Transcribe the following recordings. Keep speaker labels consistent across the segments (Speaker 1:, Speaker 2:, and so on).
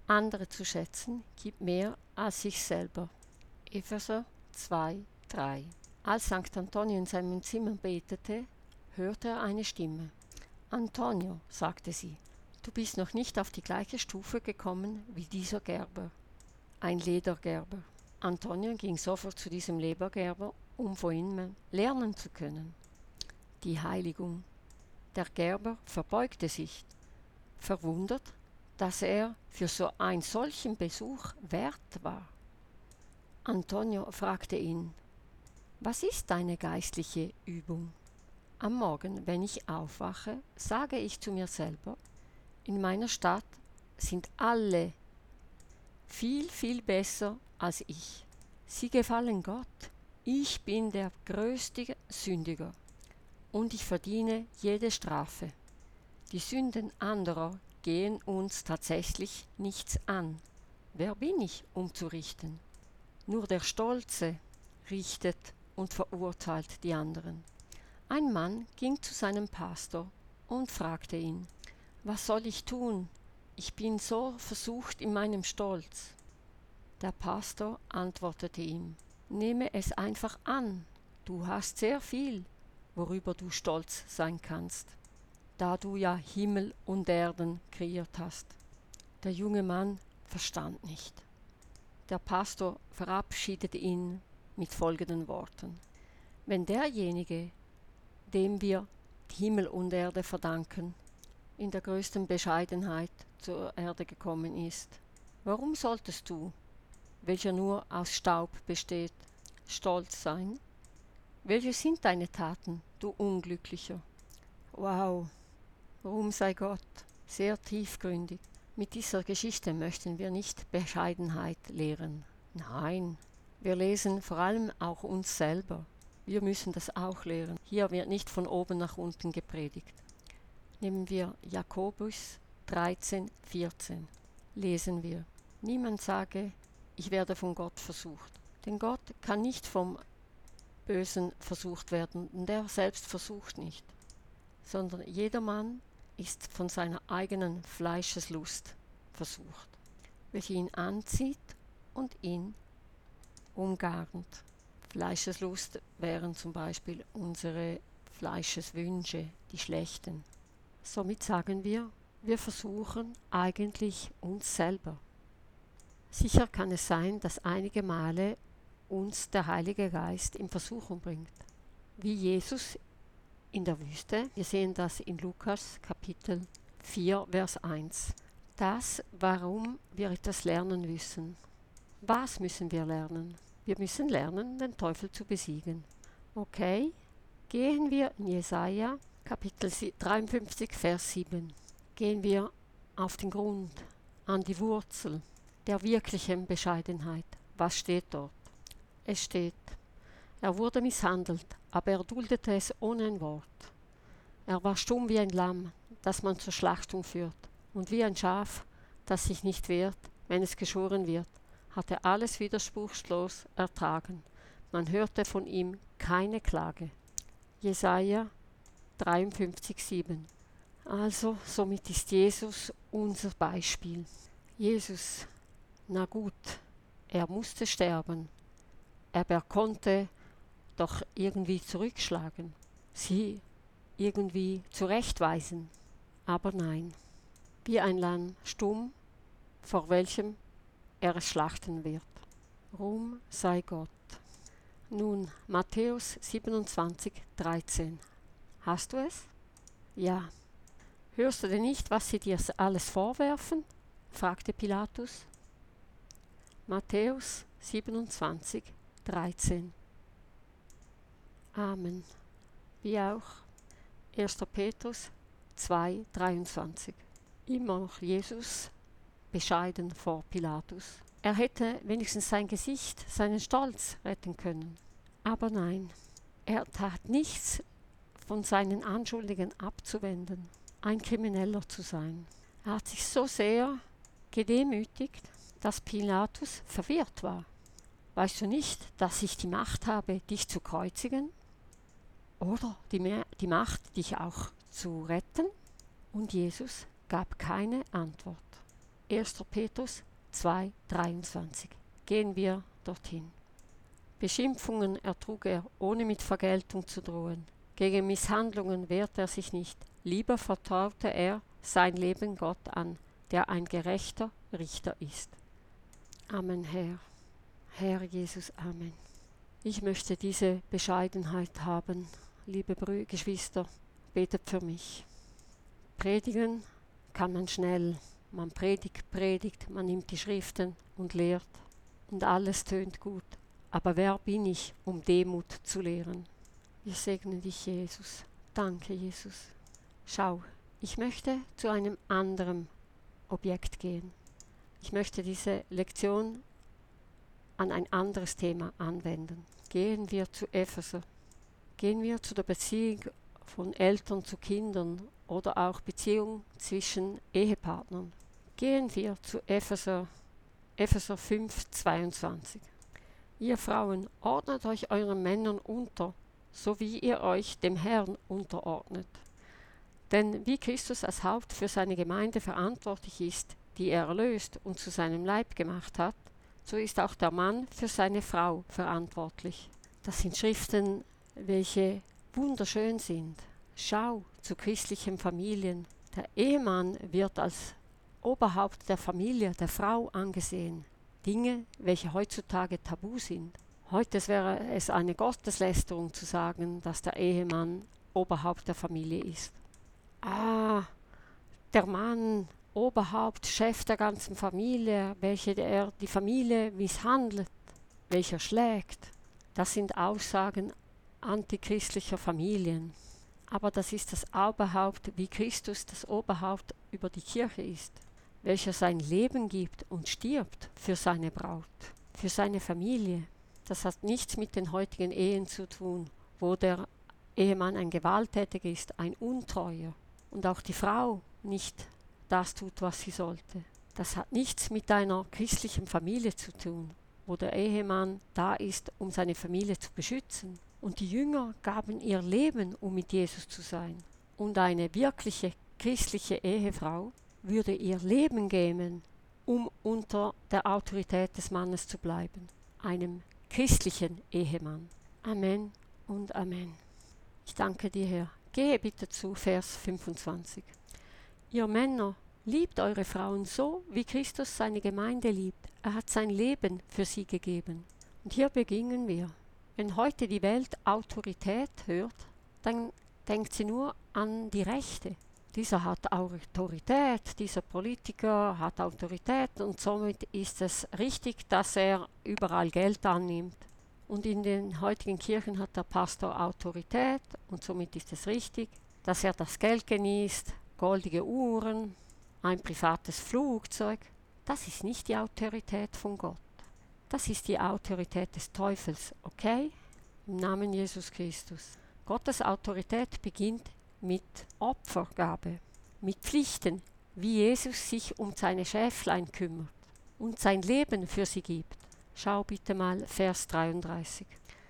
Speaker 1: andere zu schätzen, gibt mehr als sich selber. Epheser 2,3. Als St. Antonio in seinem Zimmer betete, hörte er eine Stimme. »Antonio«, sagte sie, »du bist noch nicht auf die gleiche Stufe gekommen wie dieser Gerber.« Ein Ledergerber. Antonio ging sofort zu diesem Ledergerber, um von ihm lernen zu können. Die Heiligung. Der Gerber verbeugte sich, verwundert, dass er für so einen solchen Besuch wert war. Antonio fragte ihn, »Was ist deine geistliche Übung?« Am Morgen, wenn ich aufwache, sage ich zu mir selber, in meiner Stadt sind alle viel, viel besser als ich. Sie gefallen Gott. Ich bin der größte Sündiger und ich verdiene jede Strafe. Die Sünden anderer gehen uns tatsächlich nichts an. Wer bin ich, um zu richten? Nur der Stolze richtet und verurteilt die anderen. Ein Mann ging zu seinem Pastor und fragte ihn, »Was soll ich tun? Ich bin so versucht in meinem Stolz.« Der Pastor antwortete ihm, »Nehme es einfach an. Du hast sehr viel, worüber du stolz sein kannst, da du ja Himmel und Erden kreiert hast.« Der junge Mann verstand nicht. Der Pastor verabschiedete ihn mit folgenden Worten, »Wenn derjenige, dem wir Himmel und Erde verdanken, in der größten Bescheidenheit zur Erde gekommen ist, warum solltest du, welcher nur aus Staub besteht, stolz sein? Welche sind deine Taten, du Unglücklicher?« Wow, Ruhm sei Gott, sehr tiefgründig. Mit dieser Geschichte möchten wir nicht Bescheidenheit lehren. Nein, wir lesen vor allem auch uns selber. Wir müssen das auch lehren. Hier wird nicht von oben nach unten gepredigt. Nehmen wir Jakobus 13,14. Lesen wir, niemand sage, ich werde von Gott versucht. Denn Gott kann nicht vom Bösen versucht werden, und er selbst versucht nicht. Sondern jedermann ist von seiner eigenen Fleischeslust versucht, welche ihn anzieht und ihn umgarnt. Fleischeslust wären zum Beispiel unsere Fleischeswünsche, die schlechten. Somit sagen wir versuchen eigentlich uns selber. Sicher kann es sein, dass einige Male uns der Heilige Geist in Versuchung bringt. Wie Jesus in der Wüste. Wir sehen das in Lukas Kapitel 4, Vers 1. Das, warum wir etwas lernen müssen. Was müssen wir lernen? Wir müssen lernen, den Teufel zu besiegen. Okay, gehen wir in Jesaja Kapitel 53, Vers 7. Gehen wir auf den Grund, an die Wurzel der wirklichen Bescheidenheit. Was steht dort? Es steht, er wurde misshandelt, aber er duldete es ohne ein Wort. Er war stumm wie ein Lamm, das man zur Schlachtung führt, und wie ein Schaf, das sich nicht wehrt, wenn es geschoren wird, hat er alles widerspruchslos ertragen. Man hörte von ihm keine Klage. Jesaja 53,7. Also, somit ist Jesus unser Beispiel. Jesus, na gut, er musste sterben, aber er konnte doch irgendwie zurückschlagen, sie irgendwie zurechtweisen. Aber nein, wie ein Lamm stumm, vor welchem er es schlachten wird. Ruhm sei Gott. Nun, Matthäus 27,13. Hast du es? Ja. Hörst du denn nicht, was sie dir alles vorwerfen? Fragte Pilatus. Matthäus 27,13. Amen. Wie auch 1. Petrus 2,23. Immer noch Jesus bescheiden vor Pilatus. Er hätte wenigstens sein Gesicht, seinen Stolz retten können. Aber nein, er tat nichts von seinen Anschuldigungen abzuwenden, ein Krimineller zu sein. Er hat sich so sehr gedemütigt, dass Pilatus verwirrt war. Weißt du nicht, dass ich die Macht habe, dich zu kreuzigen? Oder die Macht, dich auch zu retten? Und Jesus gab keine Antwort. 1. Petrus 2,23. Gehen wir dorthin. Beschimpfungen ertrug er, ohne mit Vergeltung zu drohen. Gegen Misshandlungen wehrte er sich nicht. Lieber vertraute er sein Leben Gott an, der ein gerechter Richter ist. Amen, Herr. Herr Jesus, Amen. Ich möchte diese Bescheidenheit haben. Liebe Geschwister, betet für mich. Predigen kann man schnell. Man predigt, man nimmt die Schriften und lehrt. Und alles tönt gut. Aber wer bin ich, um Demut zu lehren? Wir segnen dich, Jesus. Danke, Jesus. Schau, ich möchte zu einem anderen Objekt gehen. Ich möchte diese Lektion an ein anderes Thema anwenden. Gehen wir zu Epheser. Gehen wir zu der Beziehung von Eltern zu Kindern oder auch Beziehung zwischen Ehepartnern. Gehen wir zu Epheser 5,22. Ihr Frauen, ordnet euch euren Männern unter, so wie ihr euch dem Herrn unterordnet. Denn wie Christus als Haupt für seine Gemeinde verantwortlich ist, die er erlöst und zu seinem Leib gemacht hat, so ist auch der Mann für seine Frau verantwortlich. Das sind Schriften, welche wunderschön sind. Schau zu christlichen Familien. Der Ehemann wird als Oberhaupt der Familie, der Frau angesehen. Dinge, welche heutzutage tabu sind. Heute wäre es eine Gotteslästerung zu sagen, dass der Ehemann Oberhaupt der Familie ist. Der Mann, Oberhaupt, Chef der ganzen Familie, welcher die Familie misshandelt, welcher schlägt. Das sind Aussagen antichristlicher Familien. Aber das ist das Oberhaupt, wie Christus das Oberhaupt über die Kirche ist, welcher sein Leben gibt und stirbt für seine Braut, für seine Familie. Das hat nichts mit den heutigen Ehen zu tun, wo der Ehemann ein Gewalttätiger ist, ein Untreuer und auch die Frau nicht das tut, was sie sollte. Das hat nichts mit einer christlichen Familie zu tun, wo der Ehemann da ist, um seine Familie zu beschützen. Und die Jünger gaben ihr Leben, um mit Jesus zu sein. Und eine wirkliche christliche Ehefrau würde ihr Leben geben, um unter der Autorität des Mannes zu bleiben, einem christlichen Ehemann. Amen und Amen. Ich danke dir, Herr. Gehe bitte zu Vers 25. Ihr Männer, liebt eure Frauen so, wie Christus seine Gemeinde liebt. Er hat sein Leben für sie gegeben. Und hier beginnen wir. Wenn heute die Welt Autorität hört, dann denkt sie nur an die Rechte. Dieser hat Autorität, dieser Politiker hat Autorität und somit ist es richtig, dass er überall Geld annimmt. Und in den heutigen Kirchen hat der Pastor Autorität und somit ist es richtig, dass er das Geld genießt, goldige Uhren, ein privates Flugzeug. Das ist nicht die Autorität von Gott. Das ist die Autorität des Teufels, okay? Im Namen Jesus Christus. Gottes Autorität beginnt mit Opfergabe, mit Pflichten, wie Jesus sich um seine Schäflein kümmert und sein Leben für sie gibt. Schau bitte mal Vers 33.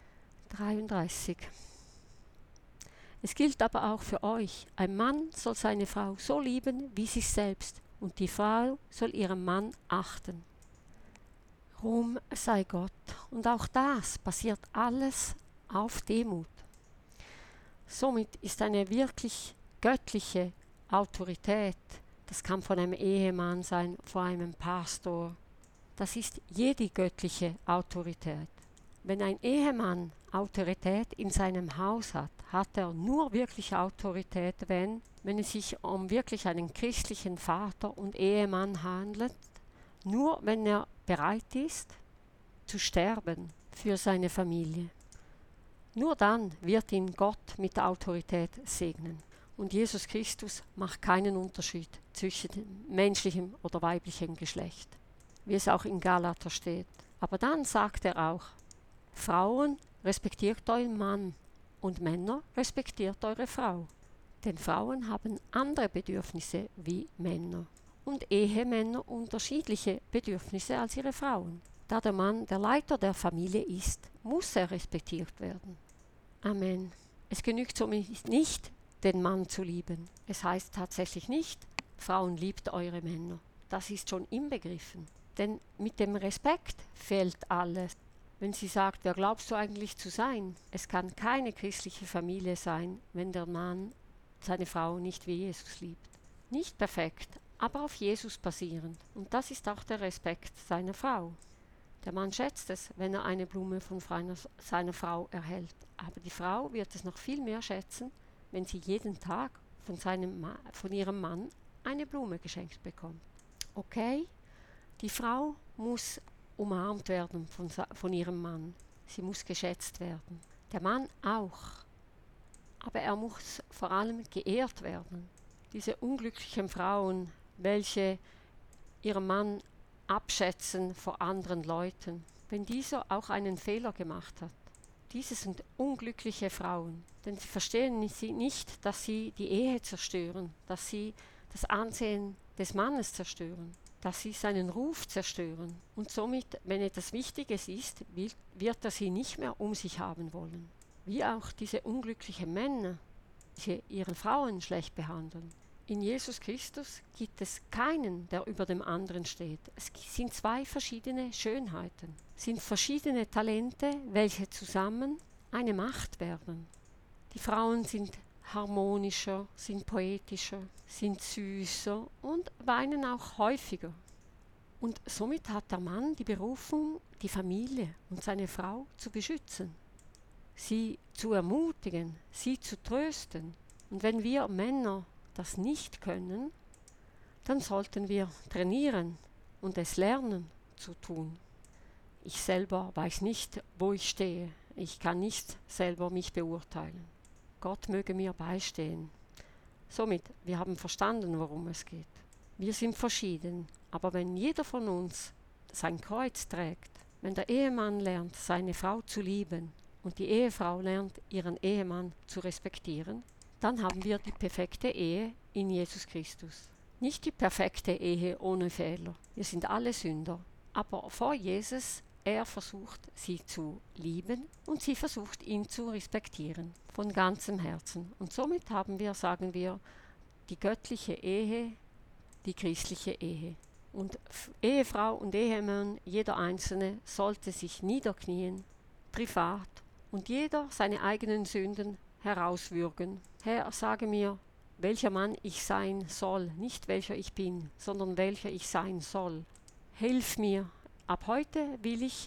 Speaker 1: Es gilt aber auch für euch. Ein Mann soll seine Frau so lieben wie sich selbst und die Frau soll ihren Mann achten. Ruhm sei Gott. Und auch das basiert alles auf Demut. Somit ist eine wirklich göttliche Autorität, das kann von einem Ehemann sein, von einem Pastor, das ist jede göttliche Autorität. Wenn ein Ehemann Autorität in seinem Haus hat, hat er nur wirklich Autorität, wenn es sich um wirklich einen christlichen Vater und Ehemann handelt, nur wenn er bereit ist, zu sterben für seine Familie. Nur dann wird ihn Gott mit der Autorität segnen. Und Jesus Christus macht keinen Unterschied zwischen menschlichem oder weiblichem Geschlecht, wie es auch in Galater steht. Aber dann sagt er auch, Frauen, respektiert euren Mann und Männer, respektiert eure Frau. Denn Frauen haben andere Bedürfnisse wie Männer und Ehemänner unterschiedliche Bedürfnisse als ihre Frauen. Da der Mann der Leiter der Familie ist, muss er respektiert werden. Amen. Es genügt somit nicht, den Mann zu lieben. Es heißt tatsächlich nicht, Frauen liebt eure Männer. das ist schon inbegriffen. Denn mit dem Respekt fehlt alles. Wenn sie sagt, wer glaubst du eigentlich zu sein? Es kann keine christliche Familie sein, wenn der Mann seine Frau nicht wie Jesus liebt. Nicht perfekt, aber auf Jesus basierend. Und das ist auch der Respekt seiner Frau. Der Mann schätzt es, wenn er eine Blume von seiner Frau erhält. Aber die Frau wird es noch viel mehr schätzen, wenn sie jeden Tag von ihrem Mann eine Blume geschenkt bekommt. Okay, die Frau muss umarmt werden von ihrem Mann. Sie muss geschätzt werden. Der Mann auch. Aber er muss vor allem geehrt werden. Diese unglücklichen Frauen, welche ihren Mann abschätzen vor anderen Leuten, wenn dieser auch einen Fehler gemacht hat. Diese sind unglückliche Frauen, denn sie verstehen nicht, dass sie die Ehe zerstören, dass sie das Ansehen des Mannes zerstören, dass sie seinen Ruf zerstören. Und somit, wenn etwas Wichtiges ist, wird er sie nicht mehr um sich haben wollen. Wie auch diese unglücklichen Männer, die ihre Frauen schlecht behandeln. In Jesus Christus gibt es keinen, der über dem anderen steht. Es sind zwei verschiedene Schönheiten, sind verschiedene Talente, welche zusammen eine Macht werden. Die Frauen sind harmonischer, sind poetischer, sind süßer und weinen auch häufiger. Und somit hat der Mann die Berufung, die Familie und seine Frau zu beschützen, sie zu ermutigen, sie zu trösten. Und wenn wir Männer das nicht können, dann sollten wir trainieren und es lernen zu tun. Ich selber weiß nicht, wo ich stehe. Ich kann nicht selber mich beurteilen. Gott möge mir beistehen. Somit, wir haben verstanden, worum es geht. Wir sind verschieden, aber wenn jeder von uns sein Kreuz trägt, wenn der Ehemann lernt, seine Frau zu lieben und die Ehefrau lernt, ihren Ehemann zu respektieren, dann haben wir die perfekte Ehe in Jesus Christus. Nicht die perfekte Ehe ohne Fehler. Wir sind alle Sünder. Aber vor Jesus, er versucht, sie zu lieben und sie versucht, ihn zu respektieren. Von ganzem Herzen. Und somit haben wir, sagen wir, die göttliche Ehe, die christliche Ehe. Und Ehefrau und Ehemann, jeder Einzelne, sollte sich niederknien, privat, und jeder seine eigenen Sünden herauswürgen. Herr, sage mir, welcher Mann ich sein soll, nicht welcher ich bin, sondern welcher ich sein soll. Hilf mir, ab heute will ich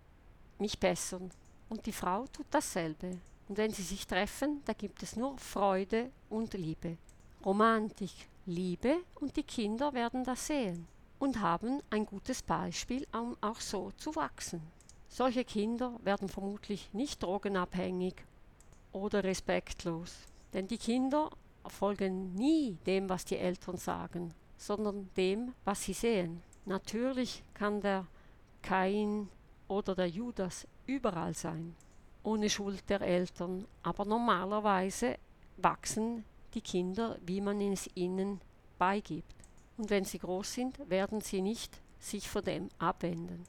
Speaker 1: mich bessern. Und die Frau tut dasselbe. Und wenn sie sich treffen, da gibt es nur Freude und Liebe. Romantik, Liebe, und die Kinder werden das sehen und haben ein gutes Beispiel, um auch so zu wachsen. Solche Kinder werden vermutlich nicht drogenabhängig oder respektlos. Denn die Kinder folgen nie dem, was die Eltern sagen, sondern dem, was sie sehen. Natürlich kann der Kain oder der Judas überall sein, ohne Schuld der Eltern, aber normalerweise wachsen die Kinder, wie man es ihnen beigibt. Und wenn sie groß sind, werden sie nicht sich von dem abwenden.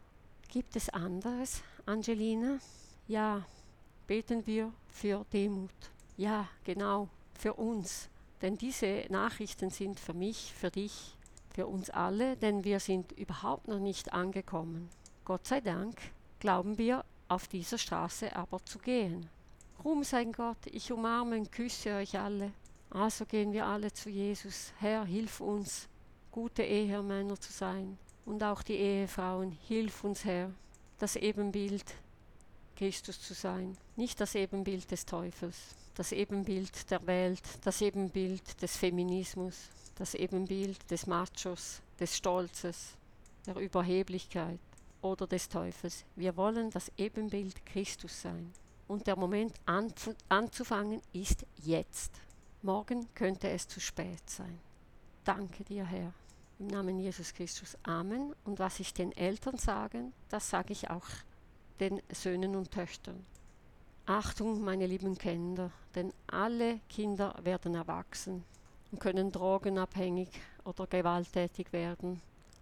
Speaker 1: Gibt es anderes, Angelina? Ja, beten wir für Demut. Ja, genau, für uns. Denn diese Nachrichten sind für mich, für dich, für uns alle, denn wir sind überhaupt noch nicht angekommen. Gott sei Dank glauben wir, auf dieser Straße aber zu gehen. Ruhm sei Gott, ich umarme und küsse euch alle. Also gehen wir alle zu Jesus. Herr, hilf uns, gute Ehemänner zu sein. Und auch die Ehefrauen, hilf uns, Herr, das Ebenbild Christus zu sein. Nicht das Ebenbild des Teufels, das Ebenbild der Welt, das Ebenbild des Feminismus, das Ebenbild des Machos, des Stolzes, der Überheblichkeit oder des Teufels. Wir wollen das Ebenbild Christus sein. Und der Moment anzufangen ist jetzt. Morgen könnte es zu spät sein. Danke dir, Herr. Im Namen Jesus Christus. Amen. Und was ich den Eltern sage, das sage ich auch den Söhnen und Töchtern. Achtung, meine lieben Kinder, denn alle Kinder werden erwachsen und können drogenabhängig oder gewalttätig werden.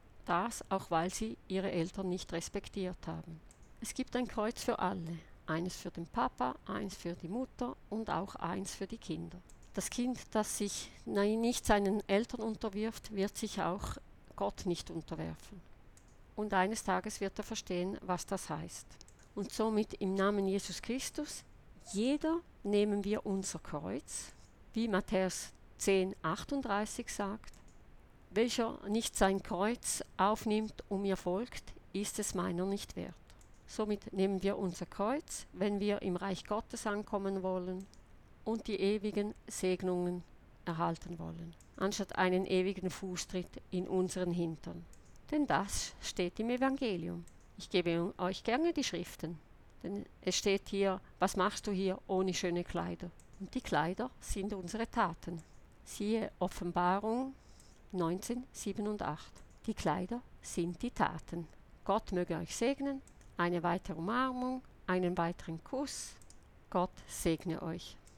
Speaker 1: Das auch, weil sie ihre Eltern nicht respektiert haben. Es gibt ein Kreuz für alle. Eines für den Papa, eins für die Mutter und auch eins für die Kinder. Das Kind, das sich nicht seinen Eltern unterwirft, wird sich auch Gott nicht unterwerfen. Und eines Tages wird er verstehen, was das heißt. Und somit im Namen Jesus Christus, jeder nehmen wir unser Kreuz, wie Matthäus 10,38 sagt, welcher nicht sein Kreuz aufnimmt und mir folgt, ist es meiner nicht wert. Somit nehmen wir unser Kreuz, wenn wir im Reich Gottes ankommen wollen und die ewigen Segnungen erhalten wollen, anstatt einen ewigen Fußtritt in unseren Hintern. Denn das steht im Evangelium. Ich gebe euch gerne die Schriften, denn es steht hier, was machst du hier ohne schöne Kleider? Und die Kleider sind unsere Taten. Siehe Offenbarung 19, 7 und 8. Die Kleider sind die Taten. Gott möge euch segnen, eine weitere Umarmung, einen weiteren Kuss. Gott segne euch.